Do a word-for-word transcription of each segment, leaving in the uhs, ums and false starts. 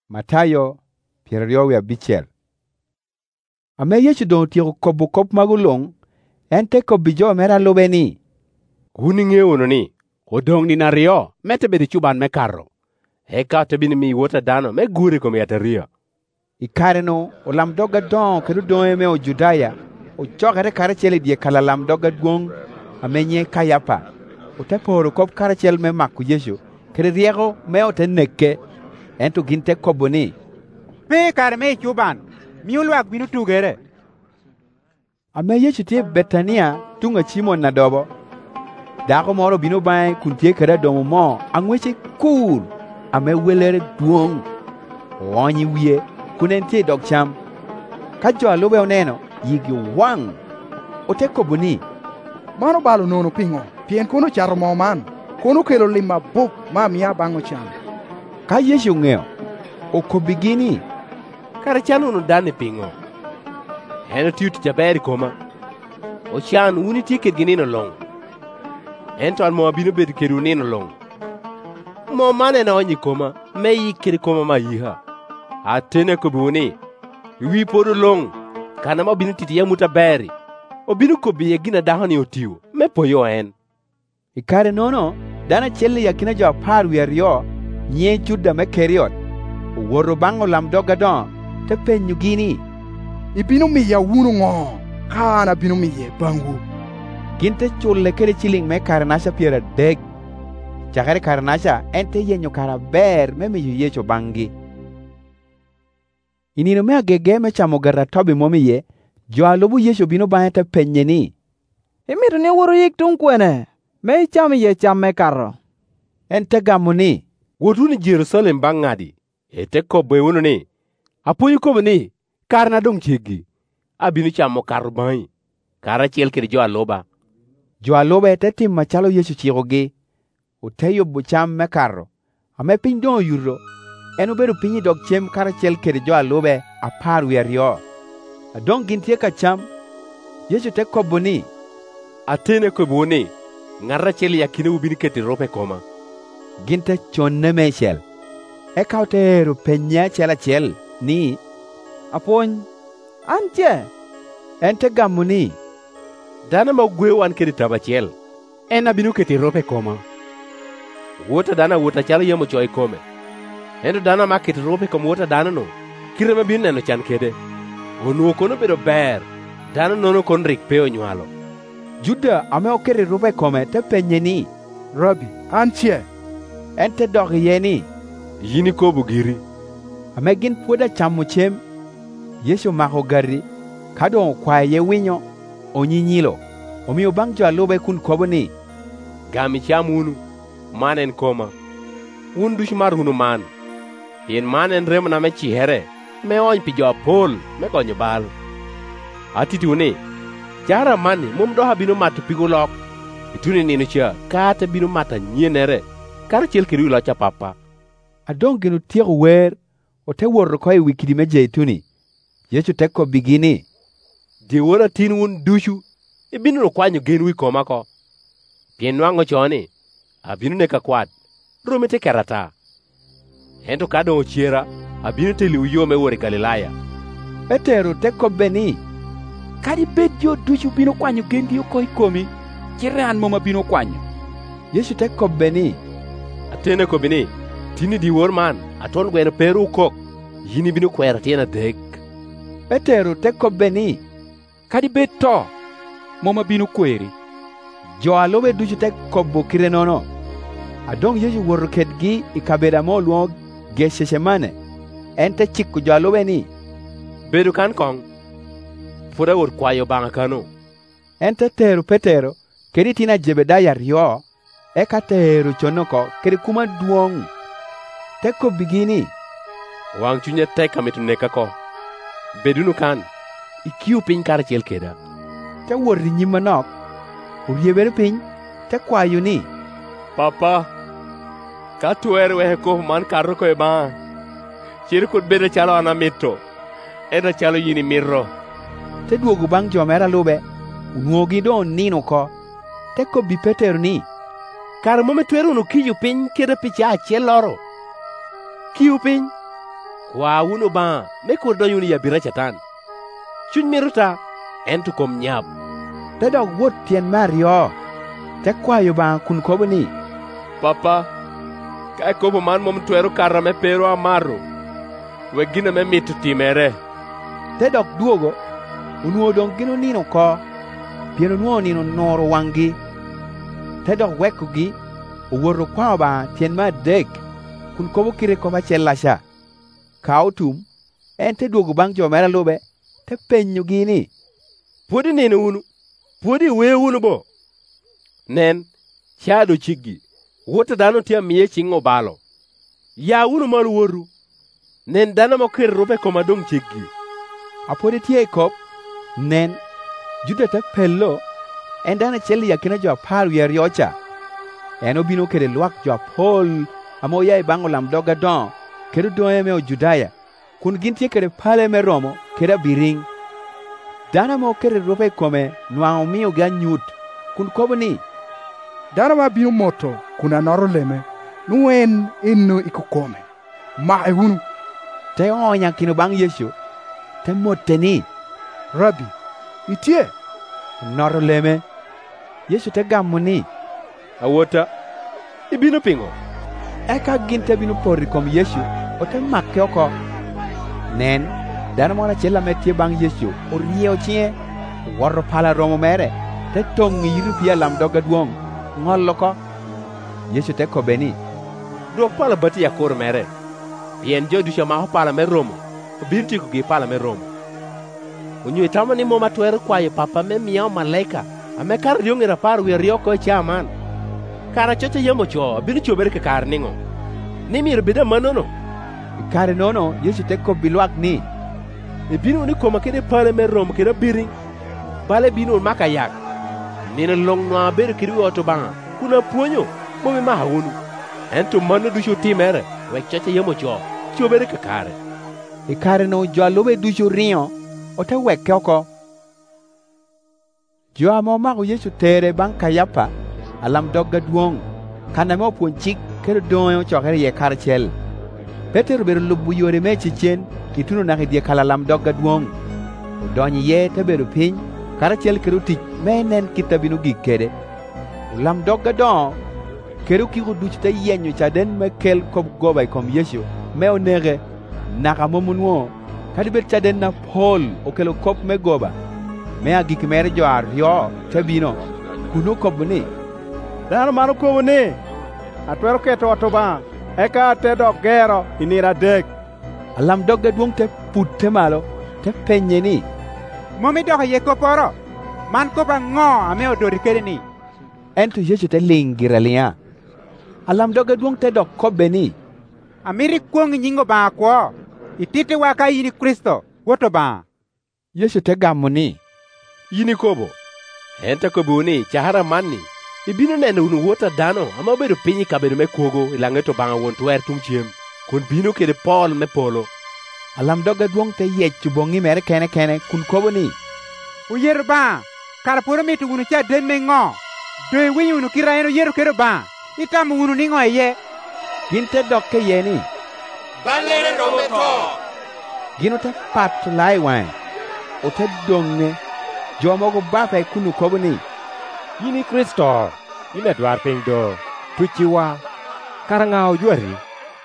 Matayo piero ariyo wi abichiel. Ame Yesu dong tieko kobo kop mag ulong', en te kobi jo mera lube ni, un ing'eyo ni odong' ni ariyo mete bedo chuban me karo, eka to bini mi wuota dano me gure kom yat ariyo. Ikareno olam doga don kendo donge me o Judaya, ochokere karachiel e die kalalam doga duong' amenye Kayapa. Ote poro kop karachiel me mako Yesu, kendo rieko me ote neke, ento gin te kobo ni, pe kare me chuban, miyo lwak bino tugere. Ame Yesu tie Betania tunga Simon na dobo. Dako moro bino bae kun tie kede domo mo ang'weche kur ame welere duong'. Onyi wiye kun en tie dog cham. Ka jo alube oneno yigi wang'. Ote kobo ni, mano balo nono pingo pien kono charo mo man kono kelo lima buk ma miya bang'o cham. Ka Yesu ng'eyo okobi gini, Kare chano no dane pingo. Eno tiyo tich maber koma. Ochan uni tiyo kedgi nino long'. Ento an mo abino bedo kedu nino long'. Mo mane na onyi koma, me yi kedi koma ma yiha. Atene kobi uni, iwi podo long', kana ma bino titi ya muta beri. Obino kobi ye gina daho ni otiwo, me poyo en. ikare nono dana cheli yakina jo apar wi ariyo nye Juda me Keriot. Oworo bang' olam doga don te penyo gini, ibino miya wuno ng'o ka an abino miye bang'u. Gin te chule kede chiling me karanasha piero adek. Chakare karanasha en te yenyo kara ber me miyo Yesu bang'gi. Inino me agege me chamo garatobi momiye, jo alubu Yesu bino bang'e te penye ni, imito ni woro yik tung kwene, me icham iye cham me karo. En te gamo ni, Wotu ni Jerusalem bang' ng'adi, ete kobo ewuno ni, apuonyo kobo ni, kar na dong' chieggi, abino chamo kar bang'i, kara chiel kedi jo aluba. jo alube te tim machalo Yesu chikogi. Ote yobo cham me karo. Ame piny dong' oyuro, en obedo piny idog chiem karachiel kede jo alube apar wi ariyo. Adong' gin tie ka cham, Yesu te kobo ni, Atene kobo uni, ng'ara chiel yakine ubino kete rope koma. gin te chonne mechel. Eka ote ero penye achiel achiel ni, Apuony, an che? en te gamo ni, Dana ma gwe wan kedi taba chiel, en abino kete rope koma. Wuota dana wuota chalo yemo choi kome. Endo dana ma kete rope kom wuota dana no, kire ma bino neno chan kede. Onuo kono bedo ber, dana nono kon rik peo nywalo. Juda ame okere rube kome te penye ni, Rabi, an che? en te dog iye ni, Yini kobo giri. ame gin puoda chamo chem. Yesu mako gari, kadong okwaye ye winyo, onyinyilo. Omiyo bang' jo alube kun kobo ni, Gami cham unu, man en koma. Un dush mar unu man. Yen man en remo na me chihere, me ony pi jo apol, me konyo bal. Atiti uni, jara mani mum doha bino mato pigo lok. Ituni nino chia, kata bino mata nyienere, kara chiel kiri ulocha papa. adong' gin otieko wer, ote woro ko e wi kidi me Jeituni. Yesu te kobi gini, Di wora tin un dushu, ibino no kwanyo gen wi koma ko. Pien nwang'o choni, abino neka kwad, rome te kerata. Ento kado ochiera, abino te liu yo me wore Galilaya. Petero te kobe ni, Kadi bet jo duchu bino kwanyo gendi oko ikomi, chire an moma bino kwanyo. Yesu te kobe ni, Atene ko bini, tini di wor man, aton gweno peru kok, yini bino kwera tiena dek. Petero te kobe ni, Kadi bet to, moma bino kweri. jo alube duchu te kobo kire nono. Adong' Yesu woro kedgi i kabeda mo luong Gethsemane. En te chiko jo alube ni, Bedu kan kong, fuda wor kwayo banga kano. en te tero Petero kedi tina Jebedaya ariyo, eka tero chonoko kedi kuma duong'. Te kobi gini, Wang chunya tek kamitu neka ko. Bedunu kan, ikiu piny kar chiel keda. te wori nyim manok, oriebere piny, te kwayo ni, Papa, ka tuwer wehe koh man karo ko e bang. Chiri kod beda chalo anamito, eda chalo yini mirro. te duogo bang' jo mera lube, unwogi don nino ko. Te kobi Petero ni, Kar mome twero no kiyo piny keda picha achiel loro. Kiyo piny, kwa wunu ba me kur do yuni ya bira chatan chuny miruta ento kom nyap te dok wot tien mario te kwayo ba kun kobo ni papa kai kobo man mom twero karra me pero amaro we gina me mitu timere te dok duogo unuo don gino nino ko pieno nuo nino noro wangi te dok wekugi uworo kwa ba tien ma dek kun kobo kire ko ba chelasha kautum ente duogo bang jo mera lobe te penyo gini podi nene unu podi we unu bo nen chado chigi wota dano tia miye chingo balo ya unu malu woru nen dano mo kir robe ko madong chigi apodi tie kop nen juda te pello en dana cheli yakina jo par yer yocha eno bino kede luak jo pol amo yai bango lam doga don kedo doye me o judaya kun gintie kede pale me romo keda biring dana mo kede robe kome nuang miyo ga nyut kun kobo ni dana ma bino moto kuna noro leme nuen inno ikukome ma ehunu te onya kino bang Yesu te moteni Rabbi itie noro leme Yesu te gamuni awota ibino pingo eka ginte bino porri kom Yesu o te makke oko nen dana mona chela metie bang Yesu o rieo chie warro pala romo mere te tong yiru pia lam doga duong ngollo ko Yesu te ko beni do pala bati ya kor mere yen jodu chama ho pala me romo binti ko gi pala me romo onyu tamani mo matwer kwaye papa me miao malaika ame kar yongira par wi riyo ko chaman kara choche yemo cho binu chobere ke kar ningo ni mir bida manono kare nono Yesu te ko bilwak ni e binu ni ko makede pale me rom kede biri bale binu maka yak nina long no ber kiri oto banga kuna puonyo mo me ma hunu ento manu du chuti mere we choche yemo cho chobere ke kare e kare no jo lobe du chu rio o te weke oko jo amo ma Yesu tere bang kayapa alam dogga duong kana mo ponchik kero doyo chokere ye karchel Peter ber lubu yore me chichen kituno na hidie kala lam dogga duong donyi ye te beru piny karchel kero tich menen kitabinu gikede lam dogga don kero ki guduch te yenyo chaden me kel kob goba kom Yesu me onege naka momunwo kadi ber chaden na Paul okelo kop me goba me agik mere jo aryo te bino kuno kobni dano mano kobo ni atwero keto otoba eka te dok gero inira dek alam dogga duong te putte malo te penye ni momi doka ye koporo man kopa ngo ame odori kede ni ento Yesu te lingiralia alam dogga duong te dok kobe ni amiri kuong nyingo ba kwo itite waka yini Kristo woto ba Yesu te gamuni yini kobo enta kobo ni chahara manni ibino nene unu wota dano ama bedo pinyi kabedo me kogo ilangeto banga won twer tung chiem kun bino kede Paul me polo alam dogga duong te yechu bongi mere kene kene kun kobo ni uyer ba kar puro mitu unu cha den me ngo do wi unu kiraeno yero kero ba itam unu ningo ye ginte dokke yeni balere do to gino te pat lai wan o te dongne jomogo ba fe kunu kobo ni yini Kristo ine dwar piny do tuchiwa karangao juari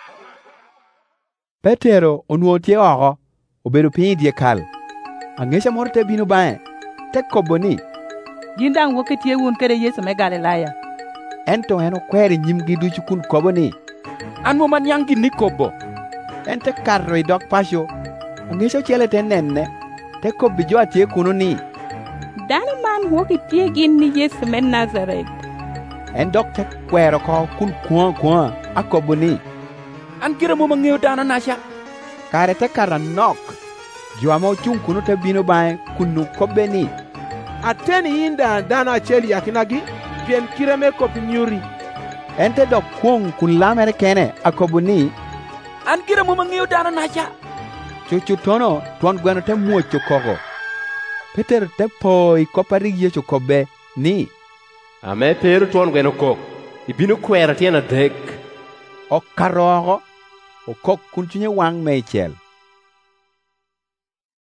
Petero onuo tie oko obedo piny die kal angesha moro te bino bae te kobo ni gindang woke tie wun kede Yesu me Galilaya ento eno kweri nyimgi duchu kun kobo ni an mo man yangi ni kobo ente karro i dok pasyo angesha chele te nenne te kobi jo atie kuno ni dano man woke tie gin ni Yesu me Nazareth en dok te kwero ko kun kwa kwa akobo ni an kira mo mangeo dano nasha kare te kara nok juamo chung kuno te bino bae kunu kobe ni ateni inda dana cheli yakinagi pien kirame kopi nyuri ente dok kuong kun lamere kene akobo ni an kira mo mangeo dano nasha chuchu tono tuan gweno te muocho koko Peter te poi kopari Yesu kobe ni ame pero tuan gweno kok ibino kwera tiena dek o karogo okok kun chunye wang me ichel.